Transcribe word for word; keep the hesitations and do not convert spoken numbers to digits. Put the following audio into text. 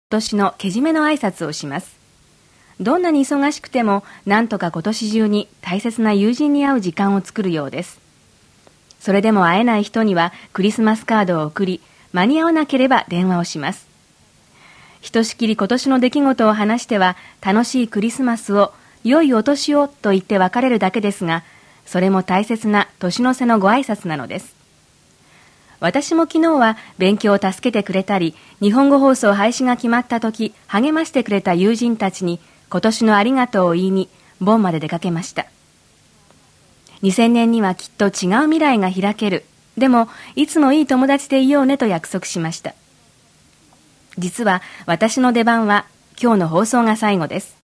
年のけじめの挨拶をします。どんなに忙しくても、なんとか今年中に大切な友人に会う時間を作るようです。それでも会えない人にはクリスマスカードを送り、間に合わなければ電話をします。ひとしきり今年の出来事を話しては、楽しいクリスマスを、良いお年をと言って別れるだけですが、それも大切な年の瀬のご挨拶なのです。私も昨日は勉強を助けてくれたり、日本語放送廃止が決まった時、励ましてくれた友人たちに今年のありがとうを言いに、ボンまで出かけました。にせんねんにはきっと違う未来が開ける。でも、いつもいい友達でいようねと約束しました。実は私の出番は今日の放送が最後です。